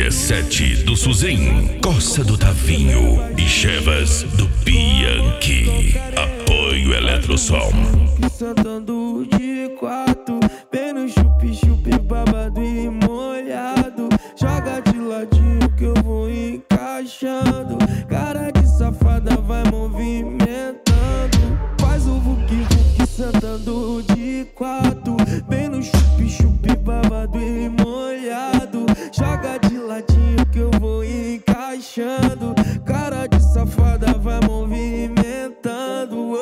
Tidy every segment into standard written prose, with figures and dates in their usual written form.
G7 do Suzin, Costa do Tavinho e Chevas do Bianchi. Apoio Eletrosom. Sentando de quatro, bem no chup-chup, babado e molhado. Joga de ladinho que eu vou encaixando. Cara de safada vai movimentando. Faz o vuki-vuki sentando de quatro, bem no chup-chup, babado e molhado. Joga de ladinho que eu vou encaixando. Cara de safada vai movimentando.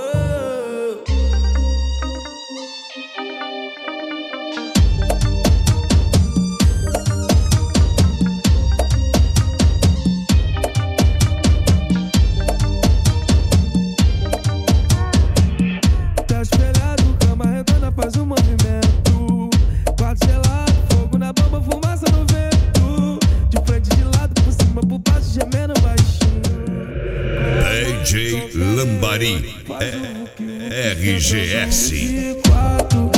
Tá espelhado, cama redonda, faz um movimento. Quarto gelado, fogo na bomba, fumaça no vento. De frente, de lado, por cima, por baixo, gemendo baixinho. DJ Lambari, RGS. De quatro,